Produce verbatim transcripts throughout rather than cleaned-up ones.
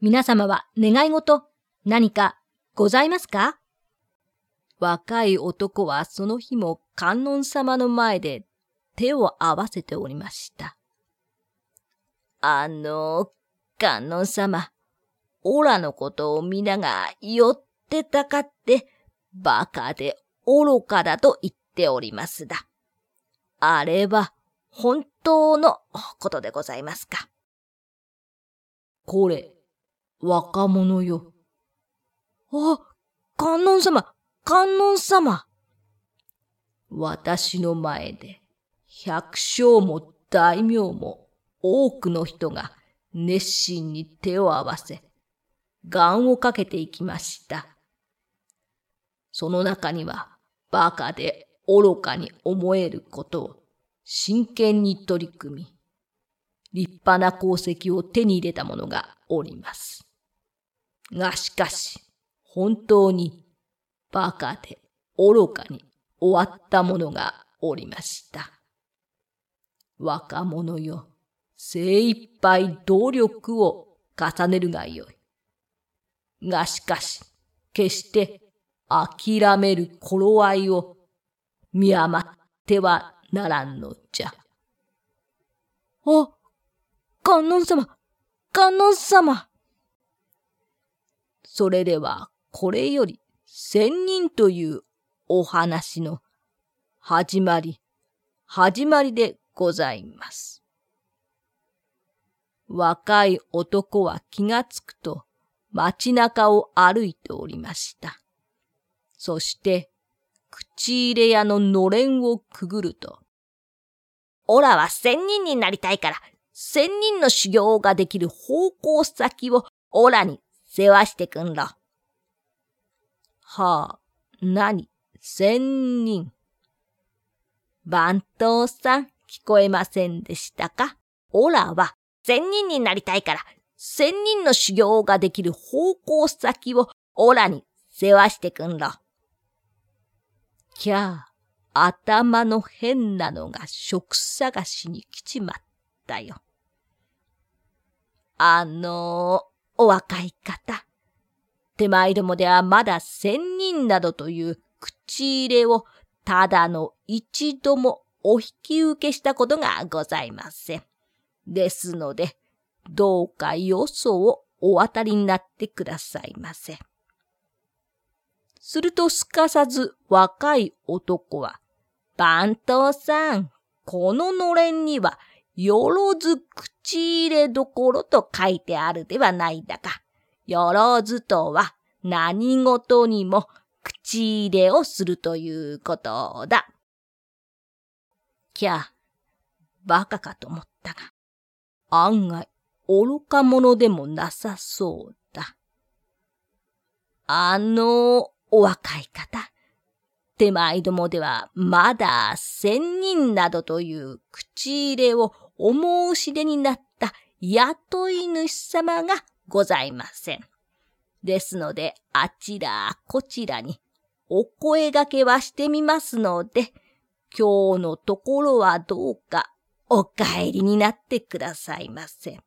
皆様は願い事、何かございますか？若い男はその日も観音様の前で手を合わせておりました。あの、観音様、オラのことを皆が寄ってたかって、バカで愚かだと言っておりますだ。あれは本当のことでございますか？これ、若者よ。あ、観音様、観音様。私の前で、百姓も大名も多くの人が熱心に手を合わせ、願をかけていきました。その中には、バカで愚かに思えることを真剣に取り組み、立派な功績を手に入れた者がおります。がしかし、本当にバカで愚かに終わった者がおりました。若者よ、精一杯努力を重ねるがよい。がしかし、決して諦める頃合いを見余ってはならんのじゃ。あ、観音様、観音様。それではこれより仙人というお話の始まり、始まりでございます。若い男は気がつくと街中を歩いておりました。そして口入れ屋ののれんをくぐると、オラは仙人になりたいから、仙人の修行ができる方向先をオラに世話してくんろ。はあ、なに、仙人。番頭さん、聞こえませんでしたか？オラは仙人になりたいから、仙人の修行ができる方向先をオラに世話してくんろ。きゃあ、頭の変なのが職探しに来ちまったよ。あのー、お若い方。手前どもではまだ仙人などという口入れをただの一度もお引き受けしたことがございません。ですので、どうかよそをお渡りになってくださいませ。するとすかさず若い男は、番頭さん、こののれんには、よろず口入れどころと書いてあるではないだか。よろずとは何事にも口入れをするということだ。きゃ、バカかと思ったが、案外愚か者でもなさそうだ。あの、お若い方。手前どもではまだ仙人などという口入れをお申し出になった雇い主様がございません。ですのであちらこちらにお声掛けはしてみますので、今日のところはどうかお帰りになってくださいませ。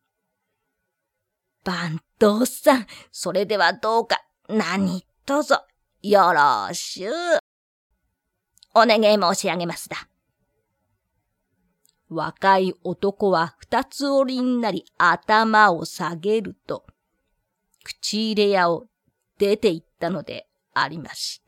番頭さん、それではどうか何卒よろしゅう。お願い申し上げますだ。若い男は二つ折りになり頭を下げると、口入れ屋を出て行ったのでありました。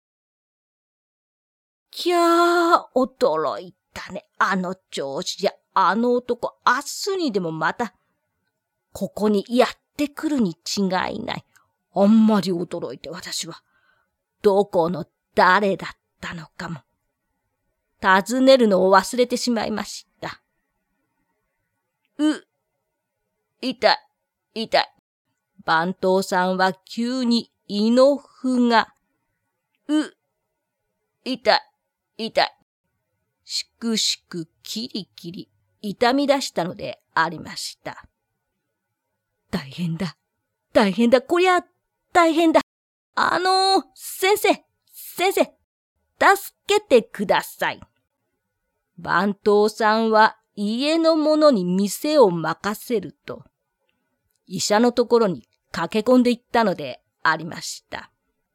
きゃー、驚いたね。あの調子じゃ、あの男、明日にでもまた、ここにやってくるに違いない。あんまり驚いて私は、どこの誰だったのかも。尋ねるのを忘れてしまいました。う、痛い、痛い。番頭さんは急に胃の符が、う、痛い、痛い。しくしくキリキリ痛み出したのでありました。大変だ、大変だ、こりゃ大変だ。あのー、先生、先生、助けてください。番頭さんは家の者に店を任せると、 医者のところに駆け込んでいったのでありました。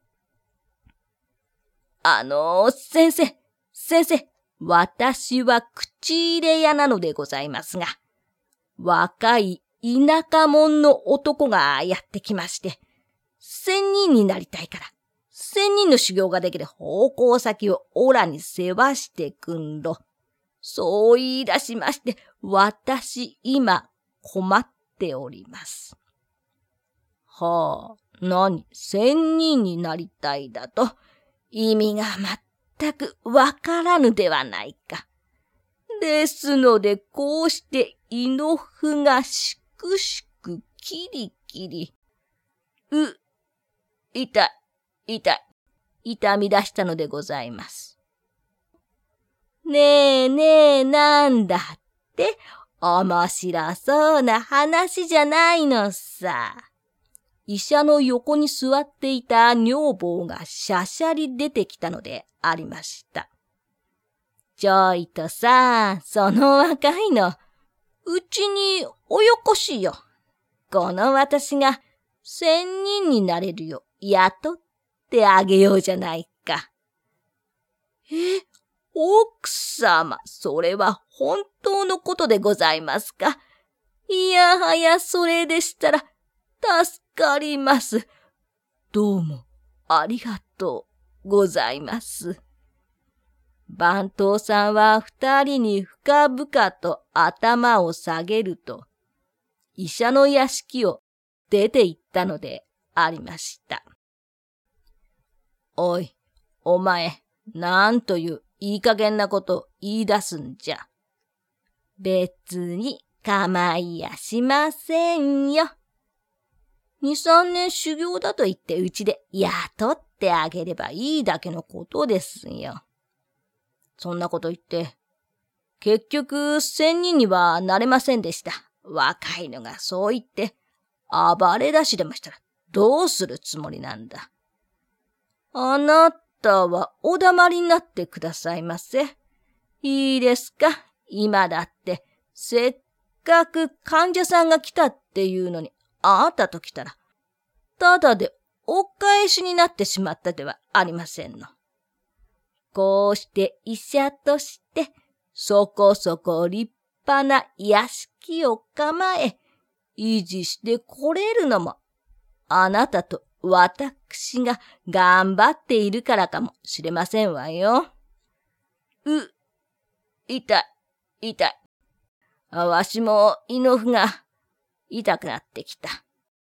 あのー、先生、先生、私は口入れ屋なのでございますが、若い田舎者の男がやってきまして、仙人になりたいから、仙人の修行ができる方向先をオラに世話してくんろ。そう言い出しまして、私今困っております。はあ、何、仙人になりたいだと、意味が全くわからぬではないか。ですので、こうして胃の符がしくしくキリキリ。う、痛い、痛い、痛み出したのでございます。ねえねえ、なんだって、面白そうな話じゃないのさ。医者の横に座っていた女房がしゃしゃり出てきたのでありました。ちょいとさ、その若いの、うちにおよこしよ。この私が仙人になれるよ、雇ってあげようじゃないか。え、奥様、それは本当のことでございますか？いやはやそれでしたら、助かります。どうも、ありがとうございます。番頭さんは二人に深々と頭を下げると、医者の屋敷を出て行ったのでありました。おい、お前、なんといういい加減なこと言い出すんじゃ。別に構いやしませんよ。二三年修行だと言ってうちで雇ってあげればいいだけのことですよ。そんなこと言って、結局仙人にはなれませんでした。若いのがそう言って暴れ出しでましたらどうするつもりなんだ。あなたはお黙りになってくださいませ。いいですか？今だってせっかく患者さんが来たっていうのにあなたと来たらただでお返しになってしまったではありませんの。こうして医者としてそこそこ立派な屋敷を構え維持してこれるのもあなたと私が頑張っているからかもしれませんわよ。う、痛い、痛い。わしも胃の符が痛くなってきた。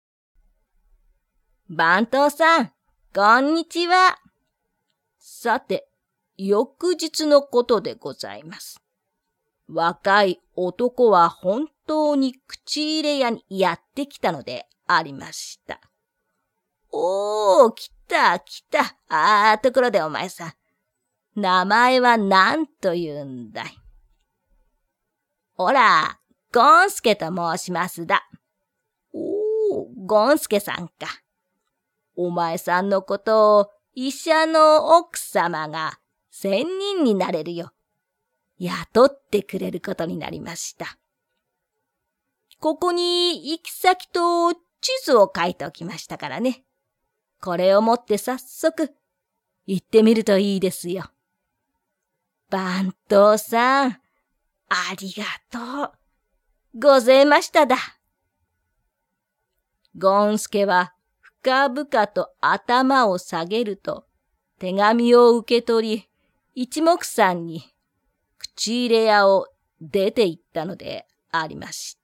番頭さん、こんにちは。さて、翌日のことでございます。若い男は本当に口入れ屋にやってきたのでありました。おー、来た来た。あー、ところでお前さん、名前は何と言うんだい？ほら、ゴンスケと申しますだ。おー、ゴンスケさんか。お前さんのことを医者の奥様が仙人になれるよ。雇ってくれることになりました。ここに行き先と地図を書いておきましたからね。これを持って早速行ってみるといいですよ。番頭さん、ありがとうございましただ。ゴンスケは深々と頭を下げると手紙を受け取り、一目散に口入れ屋を出て行ったのでありました。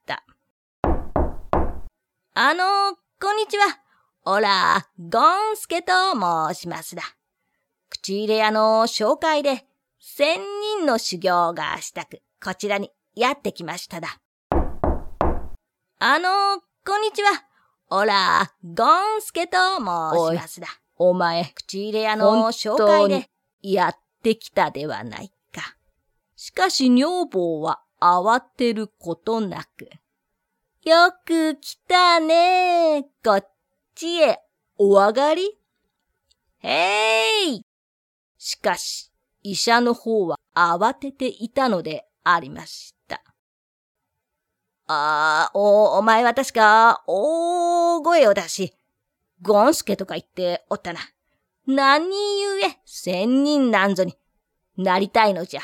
あの、こんにちは。おら、ゴンスケと申しますだ。口入れ屋の紹介で仙人の修行がしたく、こちらにやってきましただ。あの、こんにちは。おら、ゴンスケと申しますだ。お前、口入れ屋の紹介でやってきたではないか。しかし女房は慌てることなく。よく来たね。こっちへお上がり？へい！しかし、医者の方は慌てていたのでありました。 ああ、お、お前は確か、大声を出し、ゴンスケとか言っておったな。何故、仙人なんぞになりたいのじゃ。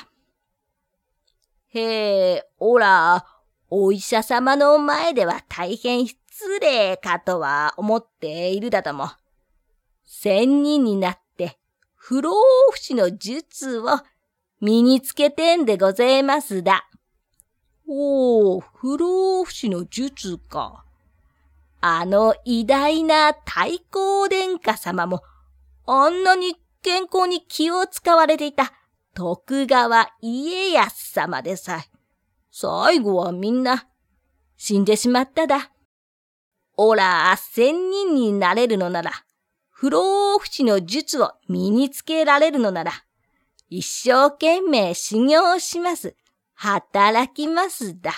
へえ、おら、お医者様の前では大変失礼かとは思っているだとも。仙人になって、不老不死の術を身につけてんでございますだ。おー、不老不死の術か。あの偉大な太閤殿下様も、あんなに健康に気を使われていた徳川家康様でさえ、最後はみんな死んでしまっただ。おら、仙人になれるのなら、不老不死の術を身につけられるのなら、一生懸命修行します。働きますだ。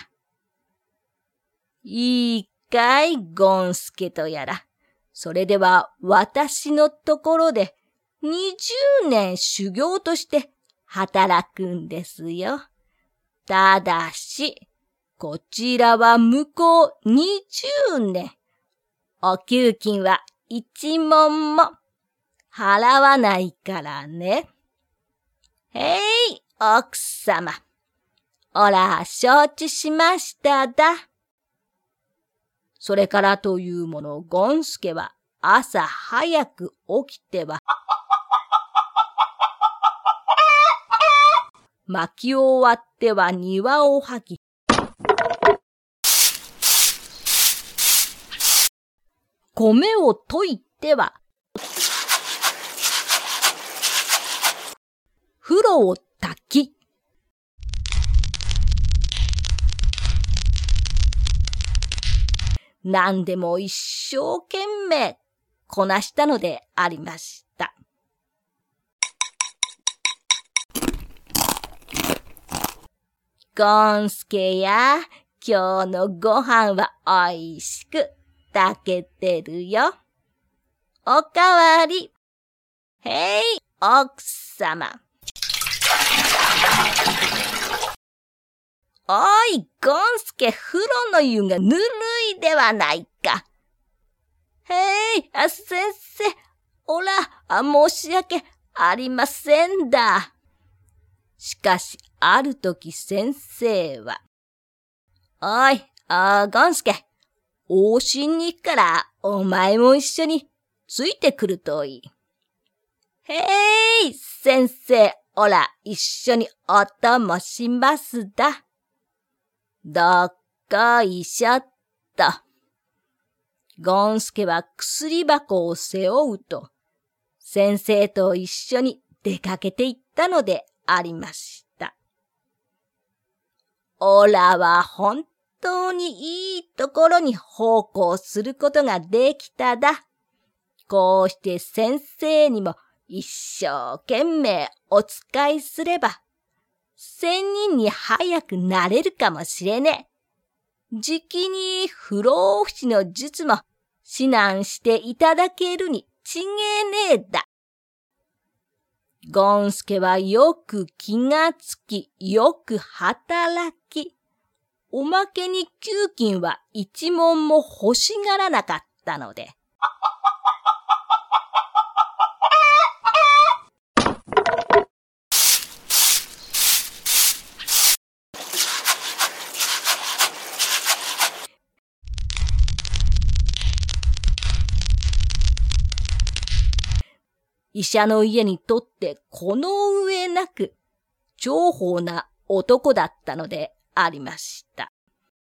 いいかい、ゴンスケとやら。それでは私のところで二十年修行として働くんですよ。ただし、こちらは向こう二十年。お給金は一文も払わないからね。へい、奥様。おら、承知しましただ。それからというもの、ゴンスケは朝早く起きては、薪を割っては庭をはき、米を溶いては、風呂を炊き、何でも一生懸命こなしたのでありました。ゴンスケや、今日のご飯はおいしく炊けてるよ。おかわり。へい、奥様。おい、ゴンスケ、風呂の湯がぬるいではないか。へい、あ、先生、おら、あ、申し訳ありませんだ。しかし、あるとき先生は、おい、あ、ゴンスケ、往診に行くから、お前も一緒についてくるといい。へい、先生、おら、一緒にお供しますだ。どっこいしょっと。ゴンスケは薬箱を背負うと、先生と一緒に出かけて行ったのでありました。おらは本当にいいところに奉公することができただ。こうして先生にも一生懸命お使いすれば、仙人に早くなれるかもしれねえ。じきに不老不死の術も指南していただけるにちげねえだ。ゴンスケはよく気がつき、よく働き、おまけに給金は一文も欲しがらなかったので。医者の家にとってこの上なく重宝な男だったのでありました。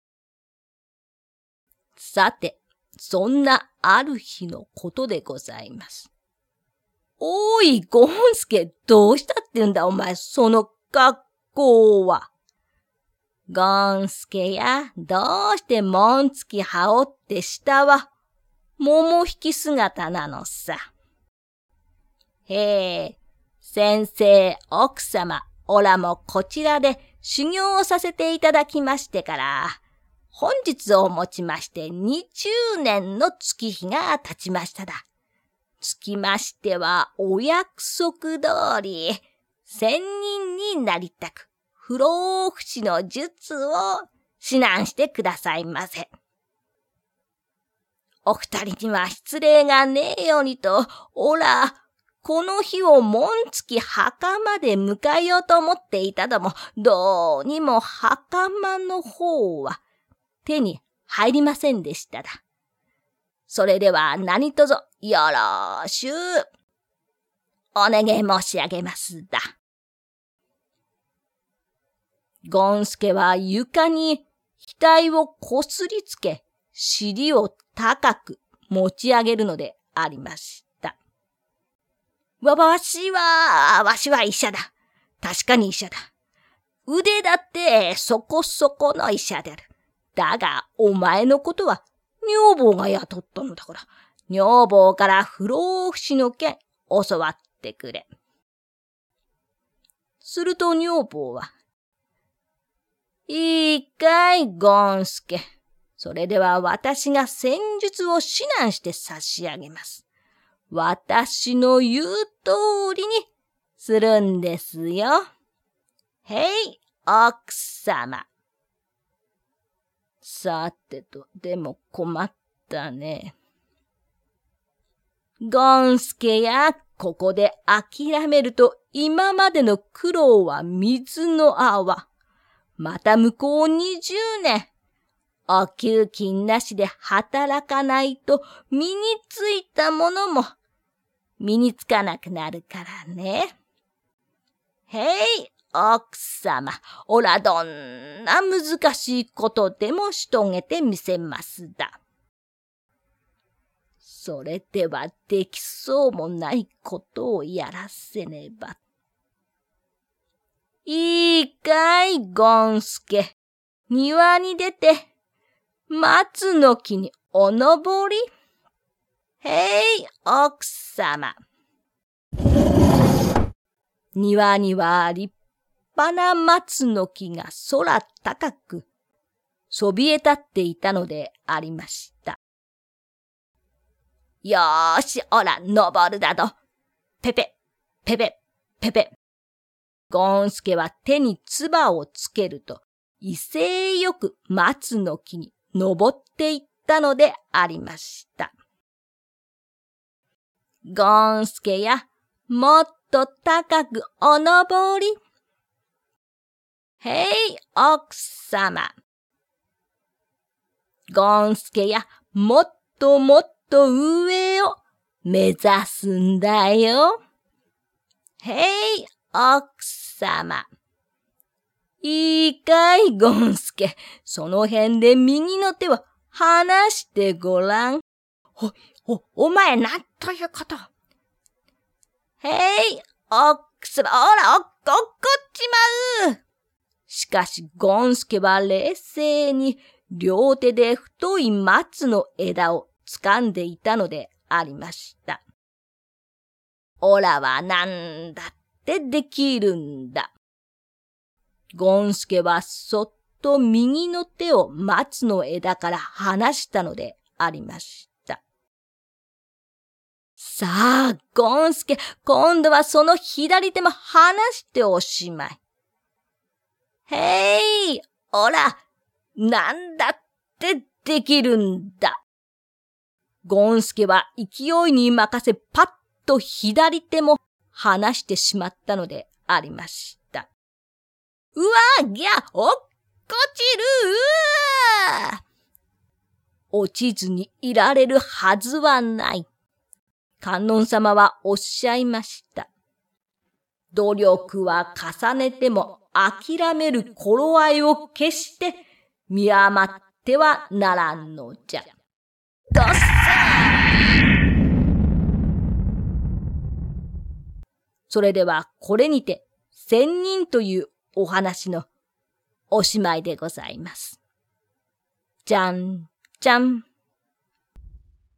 さて、そんなある日のことでございます。おい、ゴンスケ、どうしたって言うんだお前、その格好は。ゴンスケや、どうして紋付き羽織って下は桃引き姿なのさ。へえ、先生、奥様、おらもこちらで修行をさせていただきましてから、本日をもちまして二十年の月日が経ちましただ。つきましてはお約束通り、仙人になりたく、不老不死の術を指南してくださいませ。お二人には失礼がねえようにと、おら、この日を紋付き墓まで迎えようと思っていたども、どうにも袴の方は手に入りませんでしただ。それでは何とぞよろしゅうお願い申し上げますだ。ゴンスケは床に額をこすりつけ、尻を高く持ち上げるのでありました。わ、わしは、わしは医者だ。確かに医者だ。腕だってそこそこの医者である。だが、お前のことは女房が雇ったのだから、女房から不老不死の剣教わってくれ。すると女房は、いいかい、ゴンスケ。それでは私が戦術を指南して差し上げます。私の言う通りにするんですよ。へい、奥様。さてと、でも困ったね。ゴンスケや、ここで諦めると今までの苦労は水の泡。また向こうにじゅうねん。お給金なしで働かないと身についたものも身につかなくなるからね。へい、奥様。おらどんな難しいことでもし遂げてみせますだ。それではできそうもないことをやらせねば。いいかい、ゴンスケ。庭に出て、松の木にお登り。へい、奥様。庭には立派な松の木が空高くそびえ立っていたのでありました。よーし、おら、登るだど。ペペ、ペペ、ペペ。ゴンスケは手に唾をつけると、威勢よく松の木に登っていったのでありました。ゴンスケや、もっと高くお登り。へい、奥様。ゴンスケや、もっともっと上を目指すんだよ。へい、奥様。いいかい、ゴンスケ。その辺で右の手を離してごらん。お、お、お前なんということ。へい、奥様。ほら、おっこっちまう。しかし、ゴンスケは冷静に両手で太い松の枝を掴んでいたのでありました。おらはなんだってできるんだ。ゴンスケはそっと右の手を松の枝から離したのでありました。さあ、ゴンスケ、今度はその左手も離しておしまい。へい、おら、なんだってできるんだ。ゴンスケは勢いに任せパッと左手も離してしまったのでありました。うわ、ぎゃ、落っこちる、うわ。落ちずにいられるはずはない。観音様はおっしゃいました。努力は重ねても諦める頃合いを決して見余ってはならんのじゃ。どっさそれではこれにて仙人というお話のおしまいでございます。じゃんじゃん。